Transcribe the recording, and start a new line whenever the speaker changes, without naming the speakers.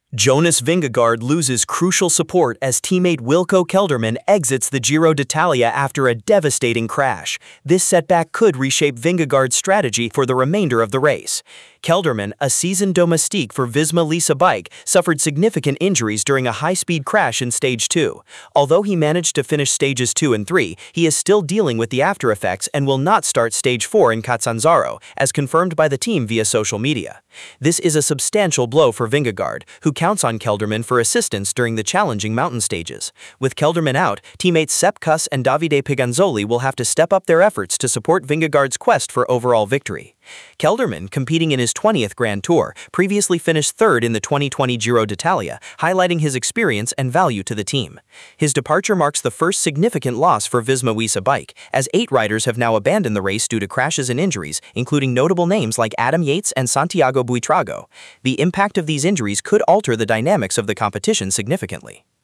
Jonas Vingegaard loses crucial support as teammate Wilco Kelderman exits the Giro d'Italia after a devastating crash. This setback could reshape Vingegaard's strategy for the remainder of the race. Kelderman, a seasoned domestique for Visma Lease bike, suffered significant injuries during a high-speed crash in Stage 2. Although he managed to finish Stages 2 and 3, he is still dealing with the after-effects and will not start Stage 4 in Catanzaro, as confirmed by the team via social media. This is a substantial blow for Vingegaard, who counts on Kelderman for assistance during the challenging mountain stages. With Kelderman out, teammates Sepp Kuss and Davide Piganzoli will have to step up their efforts to support Vingegaard's quest for overall victory. Kelderman, competing in his 20th Grand Tour, previously finished third in the 2020 Giro d'Italia, highlighting his experience and value to the team. His departure marks the first significant loss for Visma Lease bike, as 8 riders have now abandoned the race due to crashes and injuries, including notable names like Adam Yates and Santiago Buitrago. The impact of these injuries could alter the dynamics of the competition significantly.